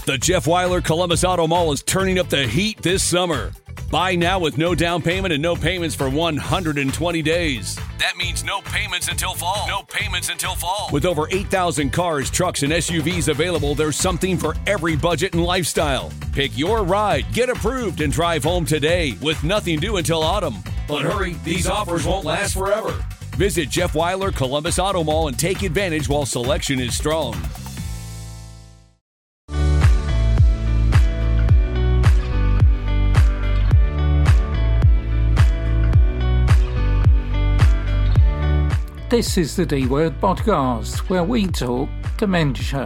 The Jeff Weiler Columbus Auto Mall is turning up the heat this summer. Buy now with no down payment and no payments for 120 days. That means no payments until fall. No payments until fall. With over 8,000 cars, trucks, and SUVs available, there's something for every budget and lifestyle. Pick your ride, get approved, and drive home today with nothing due until autumn. But hurry, these offers won't last forever. Visit Jeff Weiler Columbus Auto Mall and take advantage while selection is strong. This is the D Word podcast, where we talk dementia.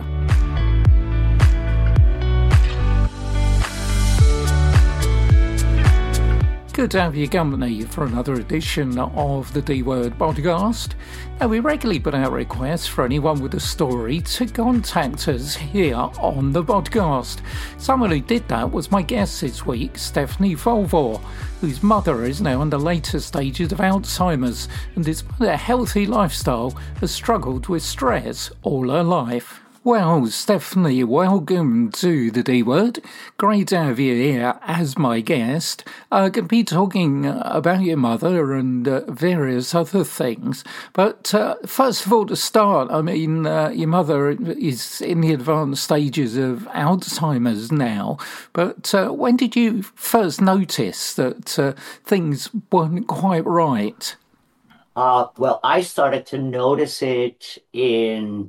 Good to have your company for another edition of the D Word podcast. Now, we regularly put out requests for anyone with a story to contact us here on the podcast. Someone who did that was my guest this week, Stephanie Volvor, whose mother is now in the later stages of Alzheimer's and despite a healthy lifestyle has struggled with stress all her life. Well, Stephanie, welcome to the D Word. Great to have you here as my guest. Going to be talking about your mother and various other things. But first of all, to start, I mean, your mother is in the advanced stages of Alzheimer's now. But when did you first notice that things weren't quite right? Well, I started to notice it in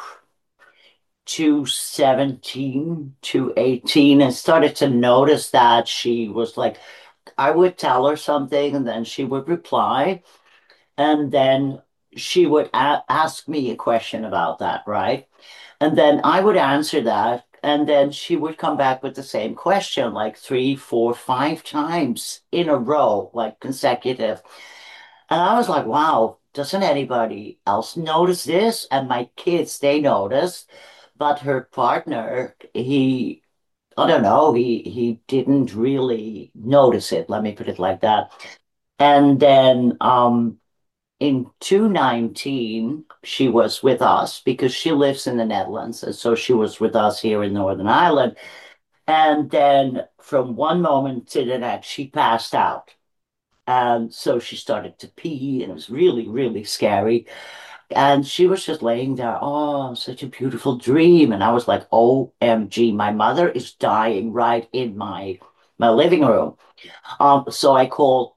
2017 to 18 and started to notice that she was like, I would tell her something and then she would reply. And then she would ask me a question about that, right? And then I would answer that. And then she would come back with the same question like 3, 4, 5 times in a row, like consecutive. And I was like, wow, doesn't anybody else notice this? And my kids, they noticed. But her partner, I don't know, he didn't really notice it. Let me put it like that. And then in 2019, she was with us because she lives in the Netherlands. And so she was with us here in Northern Ireland. And then from one moment to the next, she passed out. And so she started to pee, and it was really, really scary. And she was just laying there, oh, such a beautiful dream. And I was like, OMG, my mother is dying right in my living room. So I called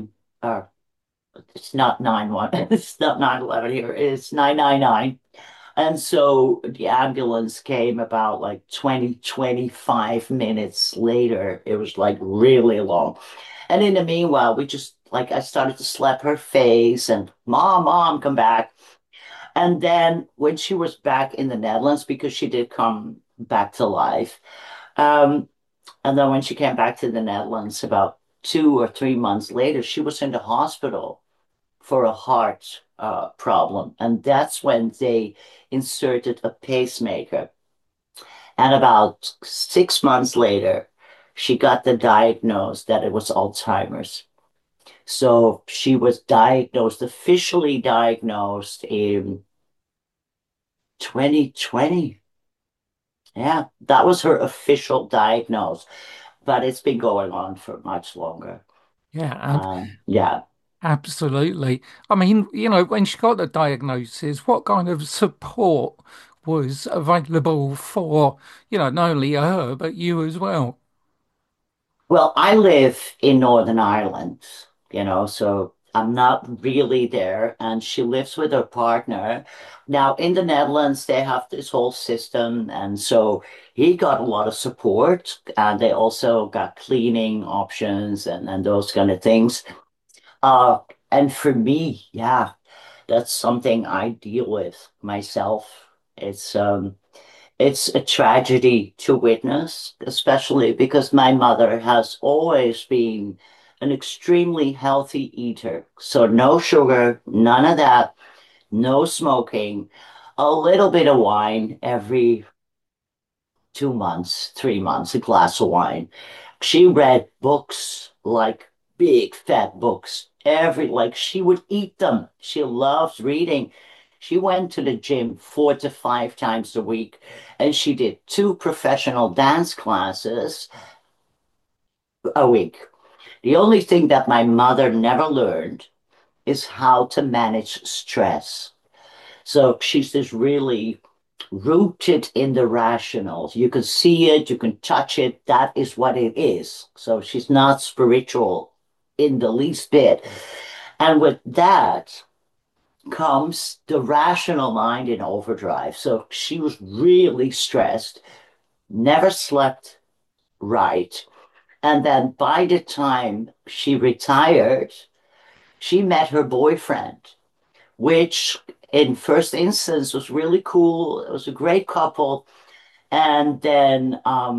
it's not 911, it's not 911 here, it's 999. And so the ambulance came about like 25 minutes later. It was like really long. And in the meanwhile, we just like, I started to slap her face and mom, come back. And then when she was back in the Netherlands, because she did come back to life, um, and then when she came back to the Netherlands about 2 or 3 months later, she was in the hospital for a heart problem. And that's when they inserted a pacemaker. And about 6 months later, she got the diagnosis that it was Alzheimer's. So she was officially diagnosed in 2020. Yeah, that was her official diagnosis, but it's been going on for much longer. Yeah, Yeah. absolutely. I mean, when she got the diagnosis, what kind of support was available for, not only her, but you as well? Well, I live in Northern Ireland, so I'm not really there. And she lives with her partner. Now, in the Netherlands, they have this whole system. And so he got a lot of support. And they also got cleaning options and those kind of things. Uh, and for me, yeah, that's something I deal with myself. It's um, it's a tragedy to witness, especially because my mother has always been an extremely healthy eater. So no sugar, none of that, no smoking, a little bit of wine every 2 months, 3 months, a glass of wine. She read books like big fat books. Like she would eat them. She loves reading. She went to the gym 4 to 5 times a week, and she did 2 professional dance classes a week. The only thing that my mother never learned is how to manage stress. So she's just really rooted in the rationals. You can see it, you can touch it. That is what it is. So she's not spiritual in the least bit. And with that comes the rational mind in overdrive. So she was really stressed, never slept right. And then by the time she retired, she met her boyfriend, which in first instance was really cool. It was a great couple. And then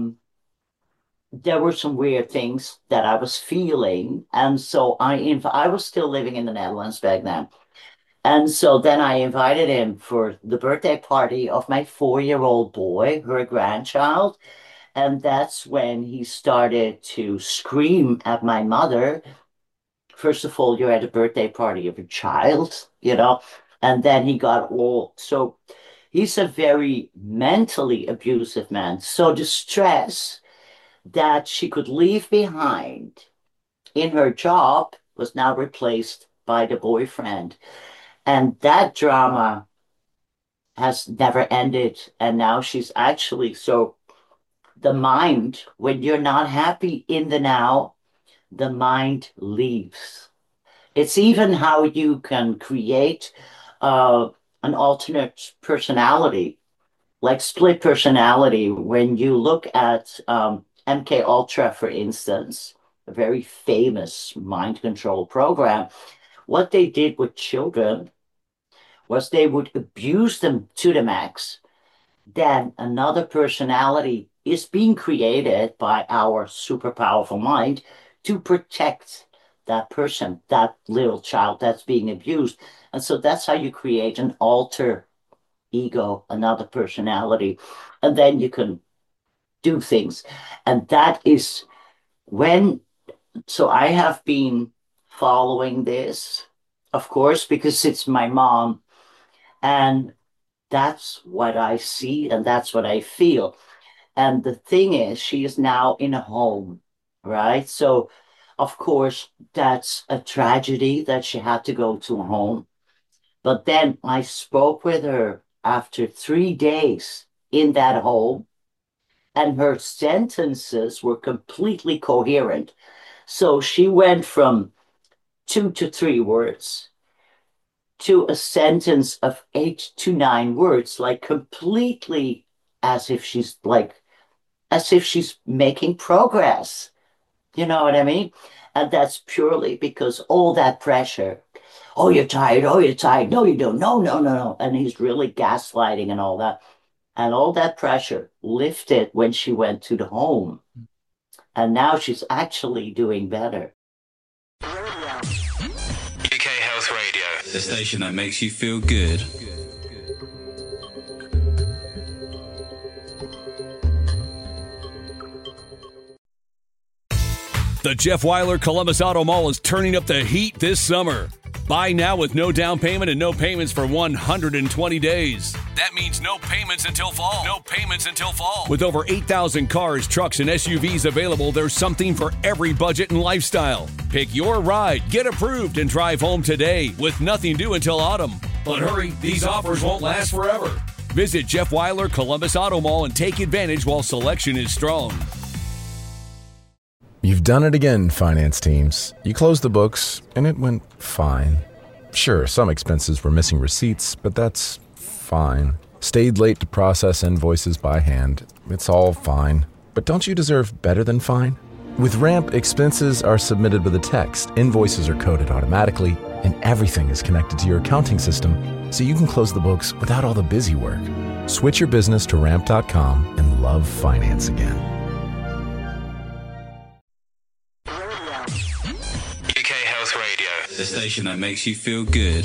there were some weird things that I was feeling. And so I was still living in the Netherlands back then. And so then I invited him for the birthday party of my 4-year-old boy, her grandchild. And that's when he started to scream at my mother. First of all, you're at a birthday party of a child, and then he got all, so he's a very mentally abusive man. So the stress that she could leave behind in her job was now replaced by the boyfriend. And that drama has never ended. And now she's actually, so the mind, when you're not happy in the now, the mind leaves. It's even how you can create an alternate personality, like split personality. When you look at MK Ultra, for instance, a very famous mind control program, what they did with children was they would abuse them to the max. Then another personality is being created by our super powerful mind to protect that person, that little child that's being abused. And so that's how you create an alter ego, another personality. And then you can do things. And that is so I have been following this, of course, because it's my mom. And that's what I see and that's what I feel. And the thing is, she is now in a home, right? So, of course, that's a tragedy that she had to go to a home. But then I spoke with her after 3 days in that home, and her sentences were completely coherent. So she went from 2 to 3 words to a sentence of 8 to 9 words, like completely as if she's making progress. You know what I mean? And that's purely because all that pressure. Oh, you're tired. Oh, you're tired. No, you don't. No, no, no, no. And he's really gaslighting and all that. And all that pressure lifted when she went to the home. And now she's actually doing better. UK Health Radio, the station that makes you feel good. The Jeff Weiler Columbus Auto Mall is turning up the heat this summer. Buy now with no down payment and no payments for 120 days. That means no payments until fall. No payments until fall. With over 8,000 cars, trucks, and SUVs available, there's something for every budget and lifestyle. Pick your ride, get approved, and drive home today with nothing due until autumn. But hurry, these offers won't last forever. Visit Jeff Weiler Columbus Auto Mall and take advantage while selection is strong. You've done it again, finance teams. You closed the books, and it went fine. Sure, some expenses were missing receipts, but that's fine. Stayed late to process invoices by hand. It's all fine. But don't you deserve better than fine? With Ramp, expenses are submitted with a text, invoices are coded automatically, and everything is connected to your accounting system, so you can close the books without all the busy work. Switch your business to Ramp.com and love finance again. The station that makes you feel good.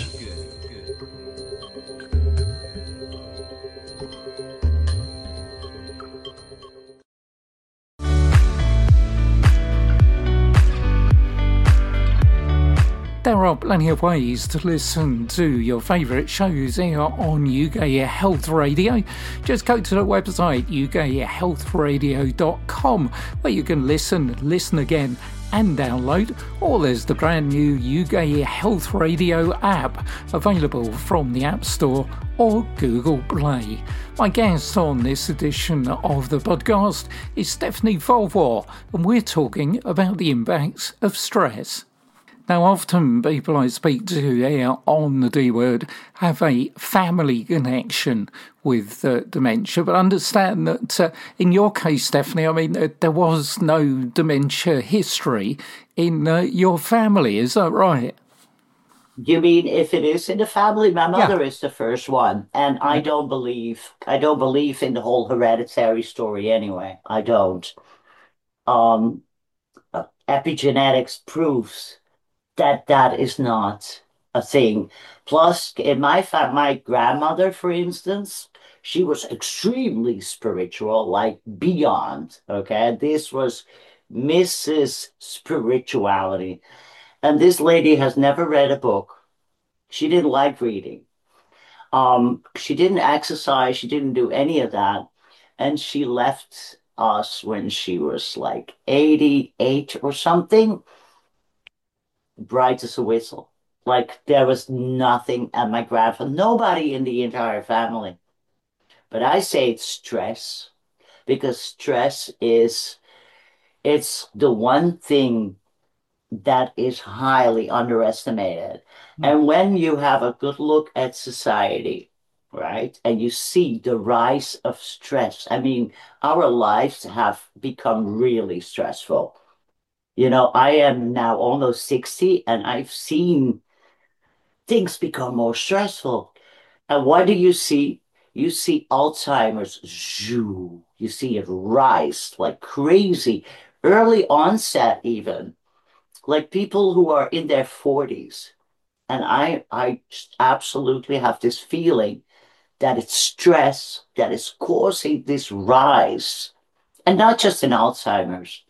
There are plenty of ways to listen to your favourite shows here on UK Health Radio. Just go to the website ukhealthradio.com where you can listen again and download, or there's the brand new UK Health Radio app available from the App Store or Google Play. My guest on this edition of the podcast is Stephanie Volvor, and we're talking about the impacts of stress. Now, often people I speak to here on the D Word have a family connection with dementia, but understand that in your case, Stephanie, I mean, there was no dementia history in your family. Is that right? You mean if it is in the family? My mother is the first one, and I don't believe in the whole hereditary story anyway. I don't. Um, Epigenetics proves that is not a thing. Plus, in my grandmother, for instance, she was extremely spiritual, like beyond. Okay, this was Mrs. Spirituality, and this lady has never read a book. She didn't like reading. She didn't exercise. She didn't do any of that, and she left us when she was like 88 or something, bright as a whistle. Like there was nothing, and my grandfather, nobody in the entire family. But I say it's stress because stress is it's the one thing that is highly underestimated. And when you have a good look at society, right, and you see the rise of stress, I mean, our lives have become really stressful. I am now almost 60 and I've seen things become more stressful. And what do you see? You see Alzheimer's, zoo. You see it rise like crazy. Early onset, even like people who are in their 40s. And I just absolutely have this feeling that it's stress that is causing this rise. And not just in Alzheimer's.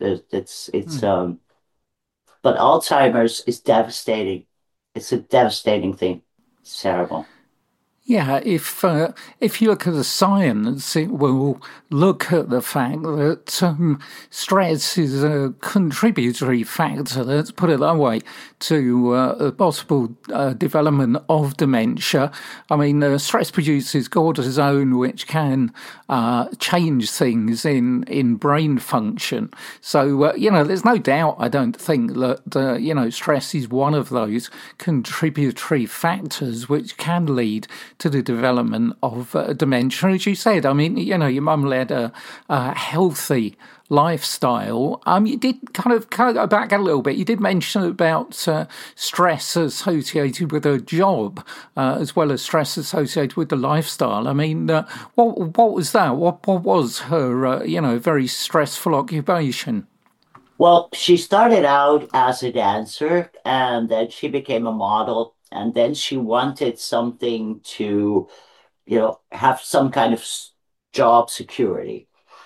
But Alzheimer's is devastating. It's a devastating thing. It's terrible. Yeah, if you look at the science, it will look at the fact that stress is a contributory factor, let's put it that way, to the possible development of dementia. I mean, stress produces cortisone, which can change things in brain function. So, there's no doubt, I don't think, that, stress is one of those contributory factors which can lead to the development of dementia. As you said, I mean, your mum led a healthy lifestyle. You did kind of go back a little bit. You did mention about stress associated with her job, as well as stress associated with the lifestyle. I mean, what was that? What was her, very stressful occupation? Well, she started out as a dancer and then she became a model. And then she wanted something to, have some kind of job security.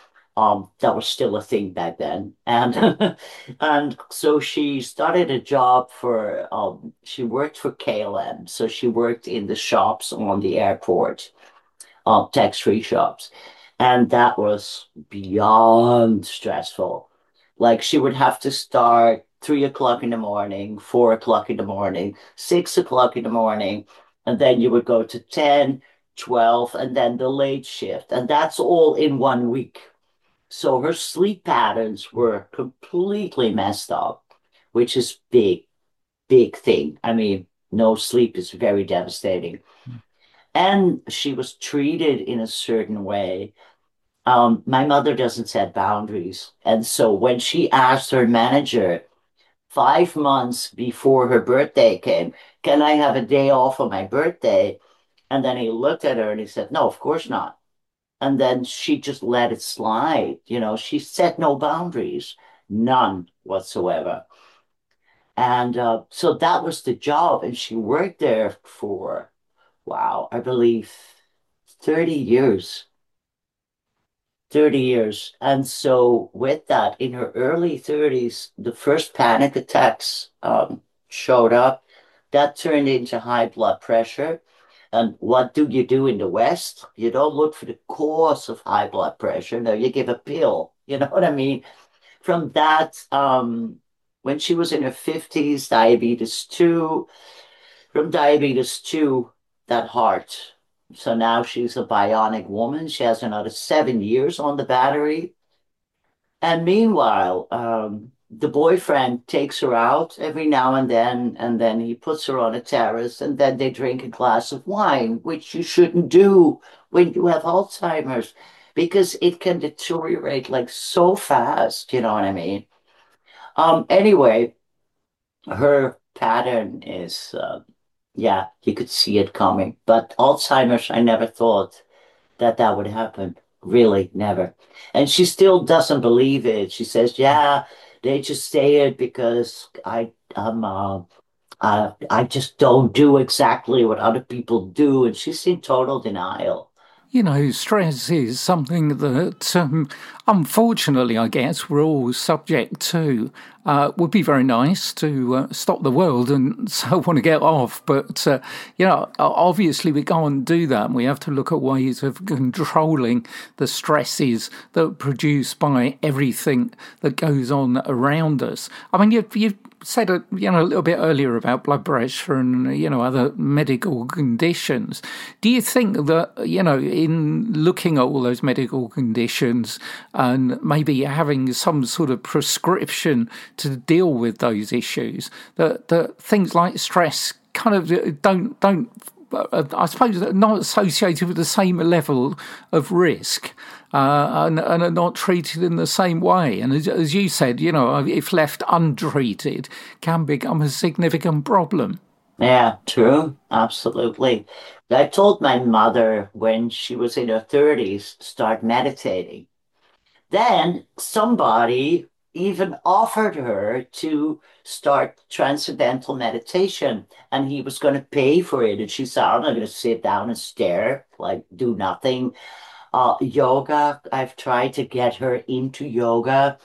That was still a thing back then. And and so she started a job she worked for KLM. So she worked in the shops on the airport, tax-free shops. And that was beyond stressful. Like she would have to start 3 o'clock in the morning, 4 o'clock in the morning, 6 o'clock in the morning, and then you would go to 10, 12, and then the late shift. And that's all in 1 week. So her sleep patterns were completely messed up, which is big, big thing. I mean, no sleep is very devastating. And she was treated in a certain way. My mother doesn't set boundaries. And so when she asked her manager 5 months before her birthday came, can I have a day off on my birthday? And then he looked at her and he said, no, of course not. And then she just let it slide. She set no boundaries, none whatsoever. And so that was the job. And she worked there for, wow, I believe 30 years. 30 years. And so with that, in her early 30s, the first panic attacks showed up. That turned into high blood pressure. And what do you do in the West? You don't look for the cause of high blood pressure. No, you give a pill. You know what I mean? From that, when she was in her 50s, diabetes 2, from diabetes 2, that heart. So now she's a bionic woman. She has another 7 years on the battery. And meanwhile, the boyfriend takes her out every now and then he puts her on a terrace, and then they drink a glass of wine, which you shouldn't do when you have Alzheimer's, because it can deteriorate like so fast, you know what I mean? Anyway, her pattern is, yeah, you could see it coming. But Alzheimer's, I never thought that that would happen. Really, never. And she still doesn't believe it. She says, "Yeah, they just say it because I just don't do exactly what other people do," and she's in total denial. You know, stress is something that, unfortunately, I guess, we're all subject to. Would be very nice to stop the world and so want to get off. But, obviously we can't do that. And we have to look at ways of controlling the stresses that are produced by everything that goes on around us. I mean, you've said a little bit earlier about blood pressure and other medical conditions. Do you think that in looking at all those medical conditions and maybe having some sort of prescription to deal with those issues, that things like stress kind of don't I suppose are not associated with the same level of risk, and are not treated in the same way. And as you said, if left untreated, can become a significant problem. Yeah, true. Absolutely. I told my mother when she was in her 30s, start meditating. Then somebody even offered her to start transcendental meditation, and he was going to pay for it. And she said, "I'm not going to sit down and stare, like do nothing." Yoga, I've tried to get her into yoga.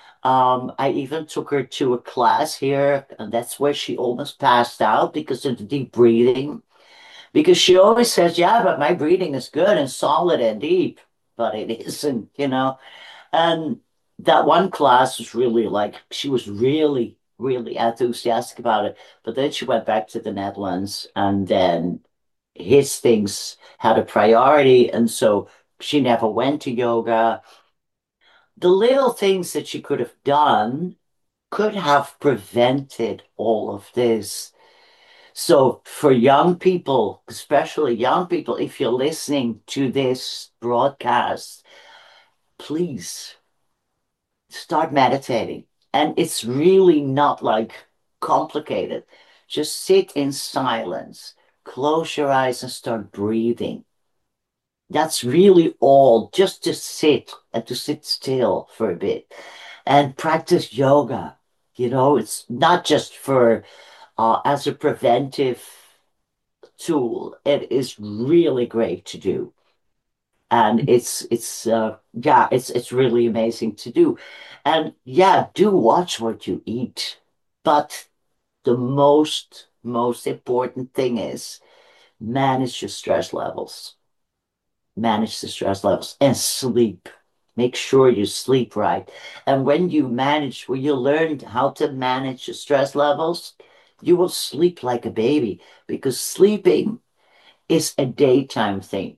I even took her to a class here, and that's where she almost passed out because of the deep breathing. Because she always says, "Yeah, but my breathing is good and solid and deep." But it isn't. And that one class was really like, she was really, really enthusiastic about it. But then she went back to the Netherlands, and then his things had a priority. And so she never went to yoga. The little things that she could have done could have prevented all of this. So for young people, especially young people, if you're listening to this broadcast, please start meditating. And it's really not like complicated. Just sit in silence, close your eyes and start breathing. That's really all, just to sit and to sit still for a bit and practice yoga. It's not just for as a preventive tool. It is really great to do. And it's really amazing to do. And yeah, do watch what you eat. But the most important thing is manage your stress levels. Manage the stress levels and sleep. Make sure you sleep right. And when you learn how to manage your stress levels, you will sleep like a baby, because sleeping is a daytime thing.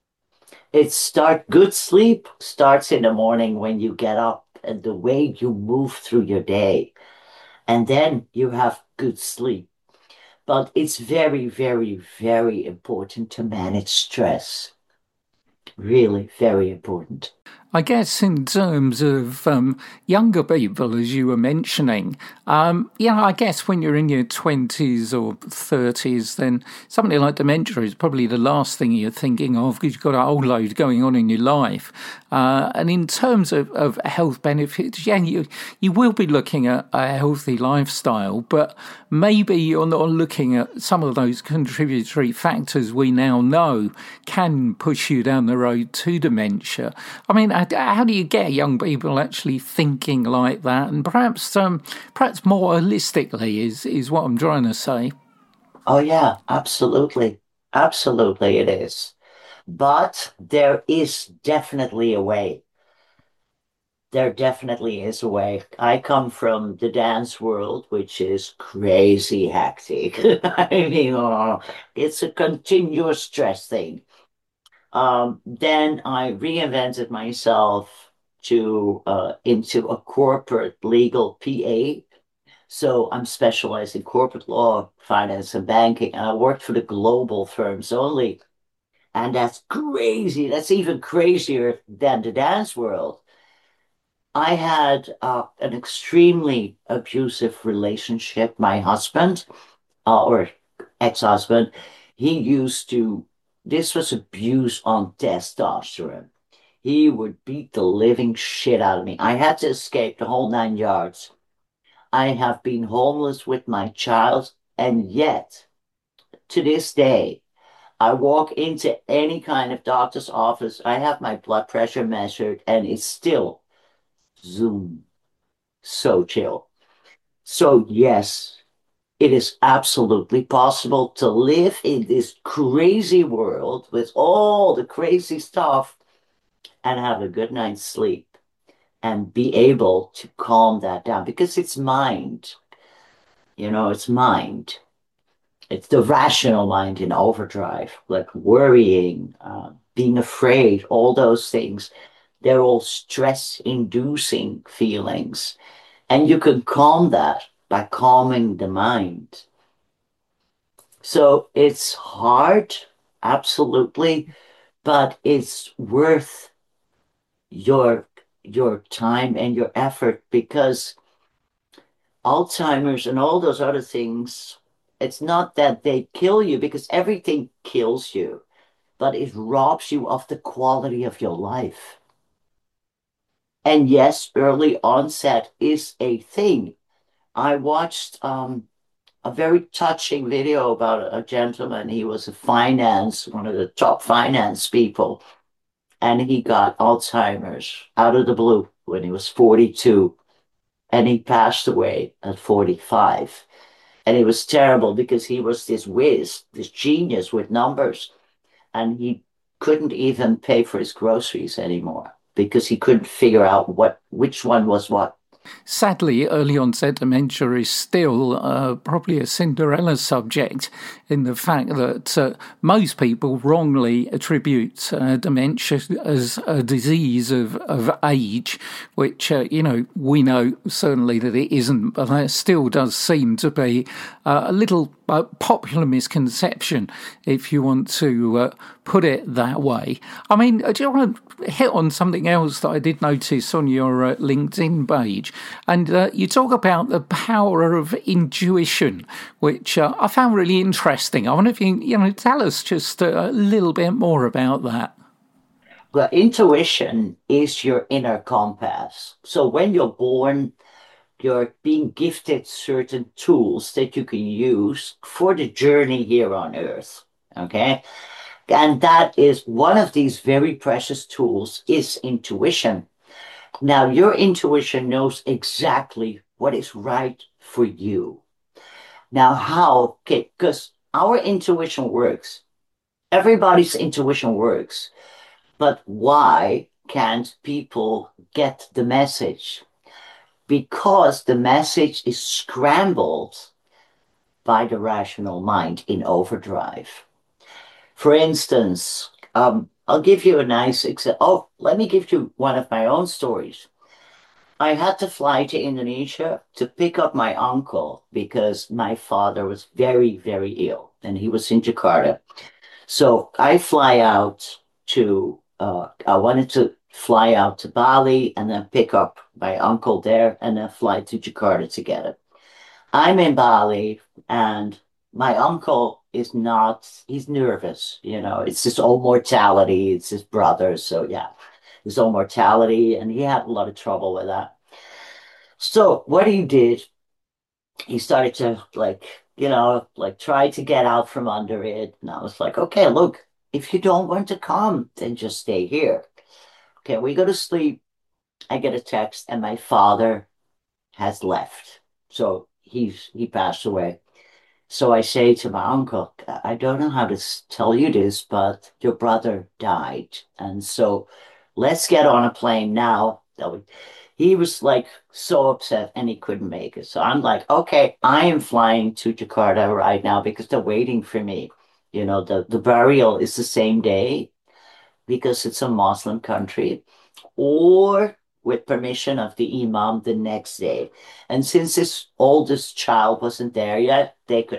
Good sleep starts in the morning when you get up and the way you move through your day. And then you have good sleep. But it's very, very, very important to manage stress. Really very important. I guess in terms of younger people, as you were mentioning, I guess when you're in your 20s or 30s, then something like dementia is probably the last thing you're thinking of, because you've got a whole load going on in your life. And in terms of health benefits, you will be looking at a healthy lifestyle, but maybe you're not looking at some of those contributory factors we now know can push you down the road to dementia. I mean, how do you get young people actually thinking like that? And perhaps more holistically is what I'm trying to say. Oh, yeah, absolutely. Absolutely, it is. But there is definitely a way. There definitely is a way. I come from the dance world, which is crazy hectic. I mean, it's a continuous stress thing. Then I reinvented myself to into a corporate legal PA. So I'm specialized in corporate law, finance, and banking, and I worked for the global firms only. And that's crazy. That's even crazier than the dance world. I had an extremely abusive relationship. My husband, or ex-husband, he used to, this was abuse on testosterone. He would beat the living shit out of me. I had to escape the whole 9 yards. I have been homeless with my child, and yet, to this day, I walk into any kind of doctor's office, I have my blood pressure measured, and it's still zoom, so chill. So, yes, it is absolutely possible to live in this crazy world with all the crazy stuff and have a good night's sleep and be able to calm that down because it's mind, it's mind. It's the rational mind in overdrive, like worrying, being afraid, all those things. They're all stress inducing feelings. And you can calm that by calming the mind. So it's hard, absolutely, but it's worth your your time and your effort because Alzheimer's and all those other things, it's not that they kill you because everything kills you, but it robs you of the quality of your life. And yes, early onset is a thing. I watched a very touching video about a gentleman. He was one of the top finance people, and he got Alzheimer's out of the blue when he was 42, and he passed away at 45. And it was terrible because he was this whiz, this genius with numbers, and he couldn't even pay for his groceries anymore because he couldn't figure out which one was what. Sadly, early onset dementia is still probably a Cinderella subject in the fact that most people wrongly attribute dementia as a disease of age, which, we know certainly that it isn't, but there still does seem to be a little popular misconception, if you want to put it that way. I mean, do you want to hit on something else that I did notice on your LinkedIn page? And you talk about the power of intuition, which I found really interesting. I wonder if you tell us just a little bit more about that. Well, intuition is your inner compass. So when you're born, you're being gifted certain tools that you can use for the journey here on Earth. Okay. And that is one of these very precious tools is intuition. Now, your intuition knows exactly what is right for you. Now, how? Okay, because our intuition works. Everybody's intuition works. But why can't people get the message? Because the message is scrambled by the rational mind in overdrive. For instance, I'll give you a nice example. Oh, let me give you one of my own stories. I had to fly to Indonesia to pick up my uncle because my father was very, very ill and he was in Jakarta. So I fly out I wanted to fly out to Bali and then pick up my uncle there and then fly to Jakarta together. I'm in Bali and my uncle is not, he's nervous, it's his own mortality, it's his brother. So yeah, his own mortality. And he had a lot of trouble with that. So what he did, he started to try to get out from under it. And I was like, okay, look, if you don't want to come, then just stay here. Okay, we go to sleep. I get a text, and my father has left. So he passed away. So I say to my uncle, I don't know how to tell you this, but your brother died. And so let's get on a plane now. He was like so upset and he couldn't make it. So I'm like, okay, I am flying to Jakarta right now because they're waiting for me. The burial is the same day because it's a Muslim country, or with permission of the imam the next day. And since this oldest child wasn't there yet,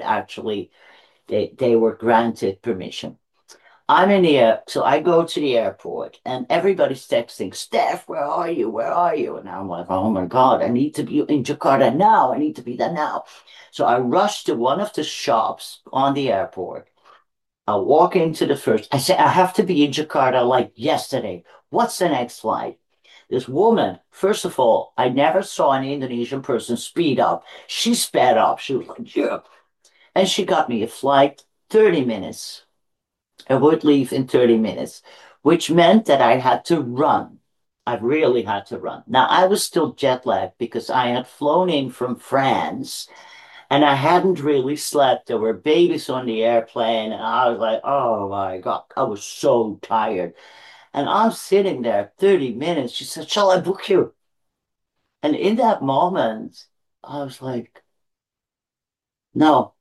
they were granted permission. I'm in the air, so I go to the airport and everybody's texting, Steph, where are you? Where are you? And I'm like, oh my God, I need to be in Jakarta now. I need to be there now. So I rush to one of the shops on the airport. I walk into the first, I say, I have to be in Jakarta like yesterday. What's the next flight? This woman, first of all, I never saw an Indonesian person speed up. She sped up. She was like, yeah. And she got me a flight 30 minutes. I would leave in 30 minutes, which meant that I had to run. I really had to run. Now, I was still jet lagged because I had flown in from France and I hadn't really slept. There were babies on the airplane, and I was like, oh my God, I was so tired. And I'm sitting there 30 minutes. She said, shall I book you? And in that moment, I was like, no,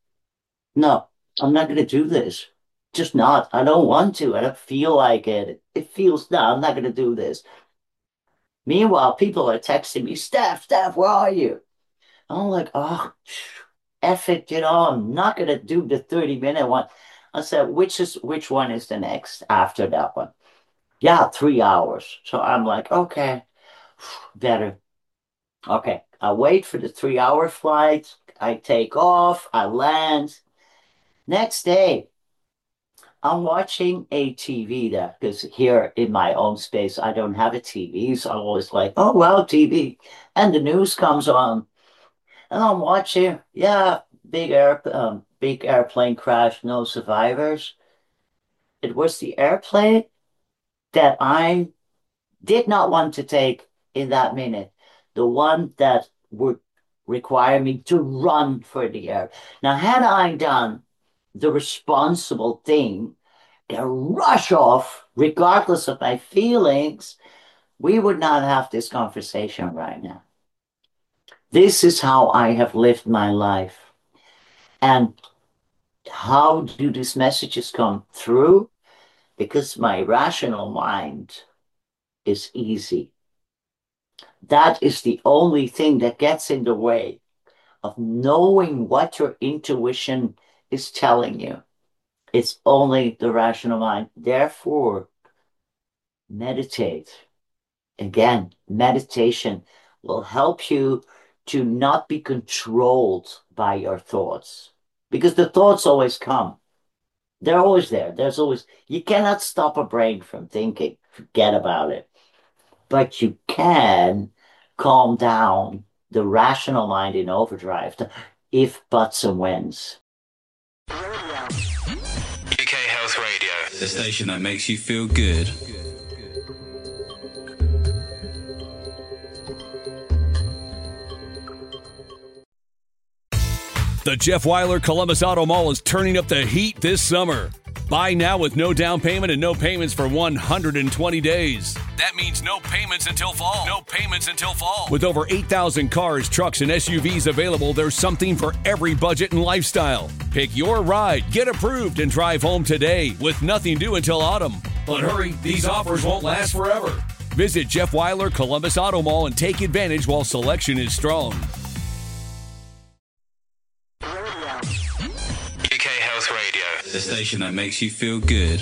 I'm not going to do this. Just not. I don't want to. I don't feel like it. It feels, no, I'm not going to do this. Meanwhile, people are texting me, Steph, where are you? I'm like, oh, F it, I'm not going to do the 30-minute one. I said, which one is the next after that one? Yeah, 3 hours. So I'm like, okay, better. Okay, I wait for the 3-hour flight. I take off. I land. Next day, I'm watching a TV there because here in my own space, I don't have a TV. So I'm always like, oh, well, TV. And the news comes on. And I'm watching, yeah, big airplane crash, no survivors. It was the airplane that I did not want to take in that minute. The one that would require me to run for the air. Now, had I done the responsible thing and rush off, regardless of my feelings, we would not have this conversation right now. This is how I have lived my life. And how do these messages come through? Because my rational mind is easy. That is the only thing that gets in the way of knowing what your intuition is telling you. It's only the rational mind. Therefore, meditate. Again, meditation will help you to not be controlled by your thoughts. Because the thoughts always come. They're always there. You cannot stop a brain from thinking. Forget about it. But you can calm down the rational mind in overdrive, if buts and whens. UK Health Radio, the station that makes you feel good. The Jeff Weiler Columbus Auto Mall is turning up the heat this summer. Buy now with no down payment and no payments for 120 days. That means no payments until fall. No payments until fall. With over 8,000 cars, trucks, and SUVs available, there's something for every budget and lifestyle. Pick your ride, get approved, and drive home today with nothing due until autumn. But hurry, these offers won't last forever. Visit Jeff Weiler Columbus Auto Mall and take advantage while selection is strong. UK Health Radio, the station that makes you feel good.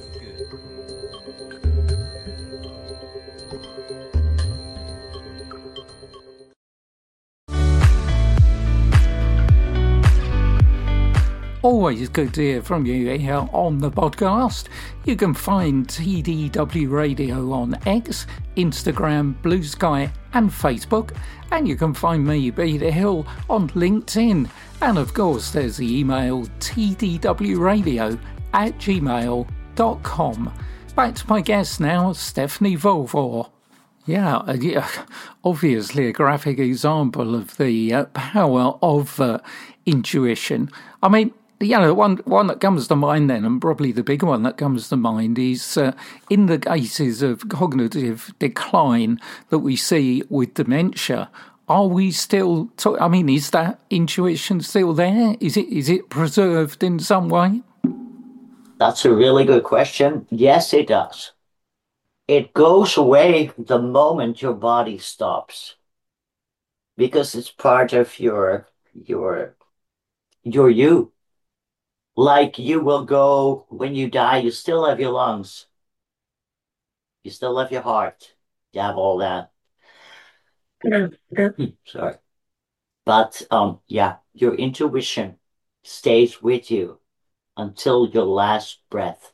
Always good to hear from you here on the podcast. You can find TDW Radio on X, Instagram, Blue Sky and Facebook. And you can find me, Peter Hill, on LinkedIn. And of course there's the email tdwradio@gmail.com. Back to my guest now, Stephanie Volvor. Yeah, obviously a graphic example of the power of intuition. I mean, the one that comes to mind then, and probably the big one that comes to mind, is in the cases of cognitive decline that we see with dementia. Are we still? I mean, is that intuition still there? Is it preserved in some way? That's a really good question. Yes, it does. It goes away the moment your body stops because it's part of your you. Like you will go when you die, you still have your lungs, you still have your heart, you have all that. Sorry. But yeah, your intuition stays with you until your last breath.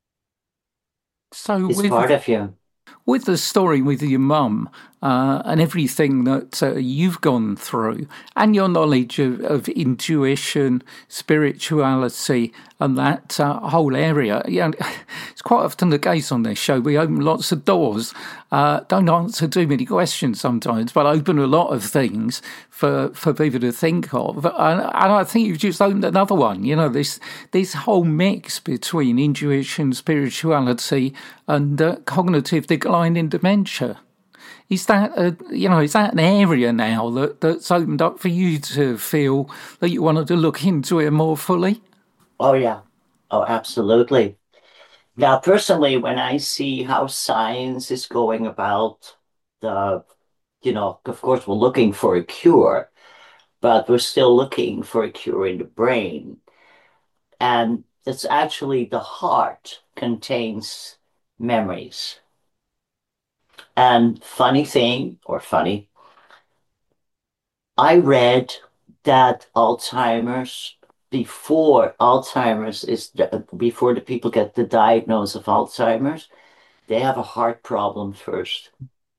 So It's part of you. with the story with your mum and everything that you've gone through, and your knowledge of intuition, spirituality, and that whole area, it's quite often the case on this show. We open lots of doors, don't answer too many questions sometimes, but open a lot of things for people to think of. And I think you've just opened another one. This whole mix between intuition, spirituality, and cognitive decline in dementia. Is that is that an area now that's opened up for you to feel that you wanted to look into it more fully? Oh yeah. Oh, absolutely. Now, personally, when I see how science is going about the, of course, we're looking for a cure, but we're still looking for a cure in the brain. And it's actually the heart contains memories. And funny thing, or funny, I read that before the people get the diagnosis of Alzheimer's, they have a heart problem first.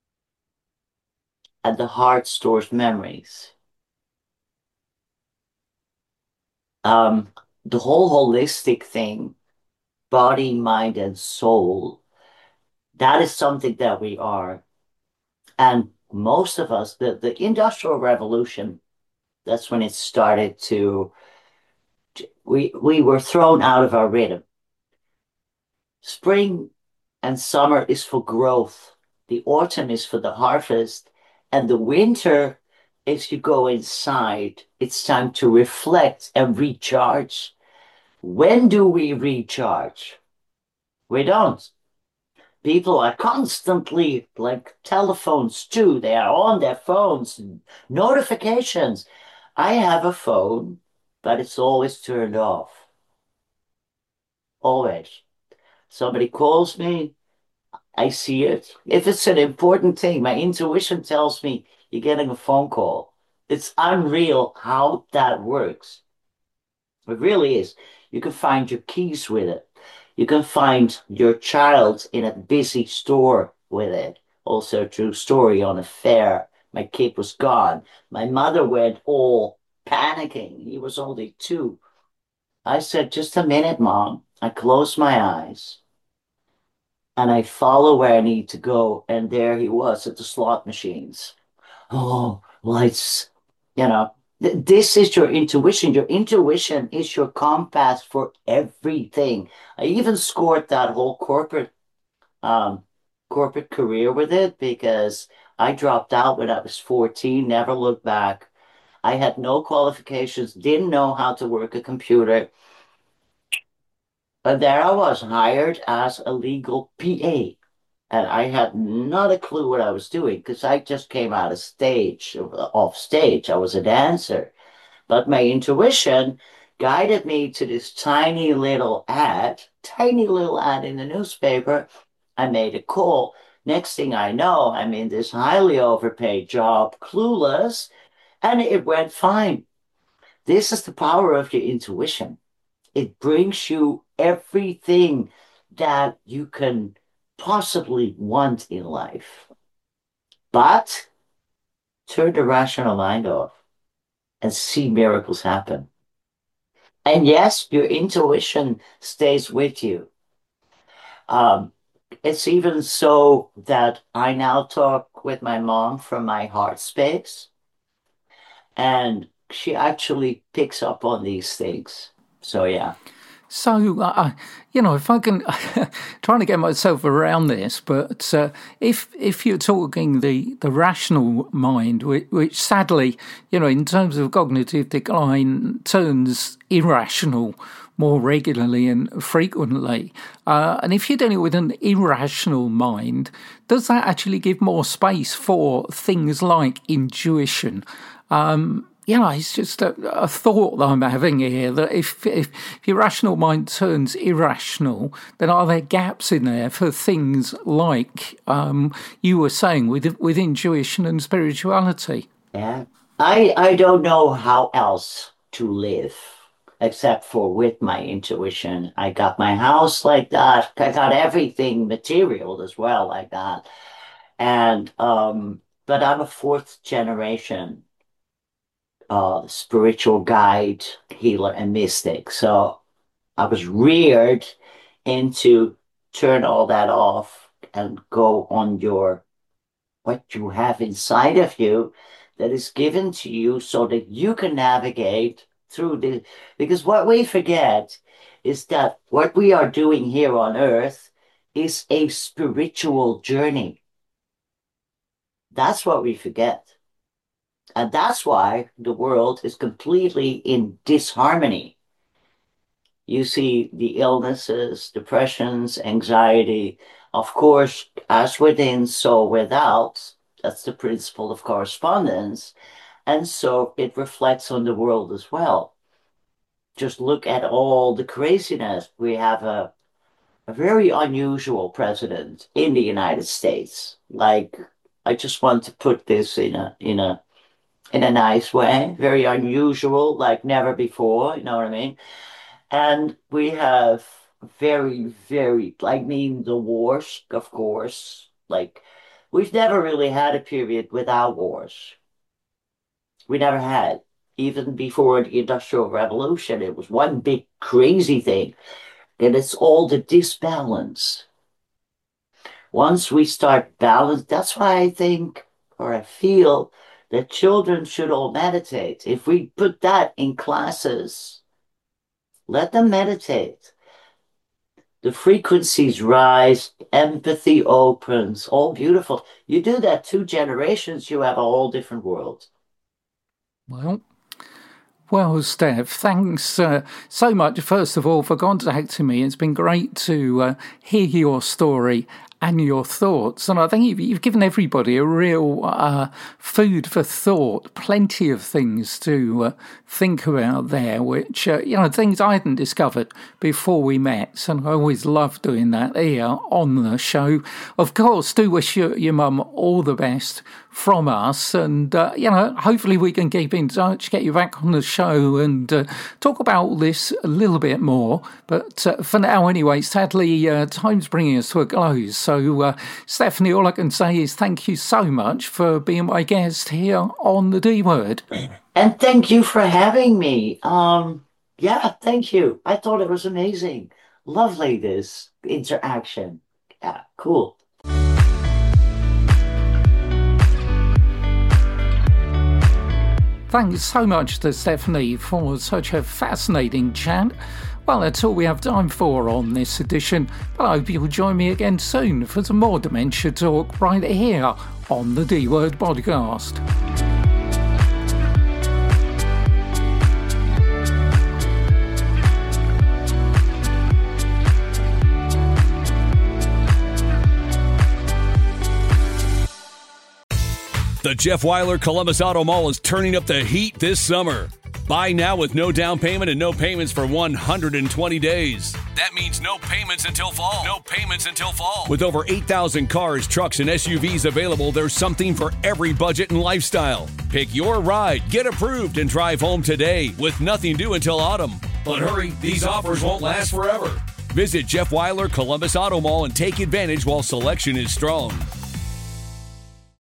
And the heart stores memories. Um, the whole holistic thing, body, mind, and soul, that is something that we are. And most of us, the Industrial Revolution, that's when it started we were thrown out of our rhythm. Spring and summer is for growth. The autumn is for the harvest. And the winter is you go inside. It's time to reflect and recharge. When do we recharge? We don't. People are constantly, like telephones too, they are on their phones, notifications. I have a phone, but it's always turned off. Always. Somebody calls me, I see it. If it's an important thing, my intuition tells me you're getting a phone call. It's unreal how that works. It really is. You can find your keys with it. You can find your child in a busy store with it. Also, true story on a fair. My kid was gone. My mother went all panicking. He was only 2. I said, just a minute, Mom. I closed my eyes and I follow where I need to go. And there he was at the slot machines. Oh, lights, you know. This is your intuition. Your intuition is your compass for everything. I even scored that whole um, corporate career with it because I dropped out when I was 14, never looked back. I had no qualifications, didn't know how to work a computer. But there I was, hired as a legal PA. And I had not a clue what I was doing because I just came out of off stage. I was a dancer. But my intuition guided me to this tiny little ad in the newspaper. I made a call. Next thing I know, I'm in this highly overpaid job, clueless, and it went fine. This is the power of your intuition. It brings you everything that you can possibly want in life. But turn the rational mind off and see miracles happen. And yes, your intuition stays with you. Um, it's even so that I now talk with my mom from my heart space, and she actually picks up on these things. So, yeah. So, if I can, trying to get myself around this, but if you're talking the rational mind, which sadly, in terms of cognitive decline, turns irrational more regularly and frequently, and if you're dealing with an irrational mind, does that actually give more space for things like intuition? It's just a thought that I'm having here, that if your rational mind turns irrational, then are there gaps in there for things like you were saying with intuition and spirituality? Yeah. I don't know how else to live except for with my intuition. I got my house like that. I got everything material as well like that. And but I'm a fourth generation spiritual guide, healer, and mystic. So I was reared into turn all that off and go on what you have inside of you that is given to you so that you can navigate through the, because what we forget is that what we are doing here on earth is a spiritual journey. That's what we forget. And that's why the world is completely in disharmony. You see the illnesses, depressions, anxiety, of course, as within, so without. That's the principle of correspondence. And so it reflects on the world as well. Just look at all the craziness. We have a very unusual president in the United States. Like, I just want to put this in a nice way, very unusual, like never before, you know what I mean? And we have very, very, the wars, of course, like we've never really had a period without wars. We never had. Even before the Industrial Revolution, it was one big crazy thing. And it's all the disbalance. Once we start balance, that's why I think, or I feel, that children should all meditate. If we put that in classes, let them meditate. The frequencies rise, empathy opens, all beautiful. You do that 2 generations, you have a whole different world. Well, Steph, thanks so much, first of all, for contacting me. It's been great to hear your story and your thoughts. And I think you've given everybody a real food for thought, plenty of things to think about there, which, things I hadn't discovered before we met. And I always love doing that here on the show. Of course, do wish your mum all the best from us. And, hopefully we can keep in touch, get you back on the show and talk about all this a little bit more. But for now, anyway, sadly, time's bringing us to a close. So, Stephanie, all I can say is thank you so much for being my guest here on the D Word. And thank you for having me. Thank you. I thought it was amazing. Lovely, this interaction. Yeah, cool. Thanks so much to Stephanie for such a fascinating chat. Well, that's all we have time for on this edition, but I hope you'll join me again soon for some more dementia talk right here on the D Word podcast. The Jeff Wyler Columbus Auto Mall is turning up the heat this summer. Buy now with no down payment and no payments for 120 days. That means no payments until fall. No payments until fall. With over 8,000 cars, trucks, and SUVs available, there's something for every budget and lifestyle. Pick your ride, get approved, and drive home today with nothing due until autumn. But hurry, these offers won't last forever. Visit Jeff Wyler Columbus Auto Mall and take advantage while selection is strong.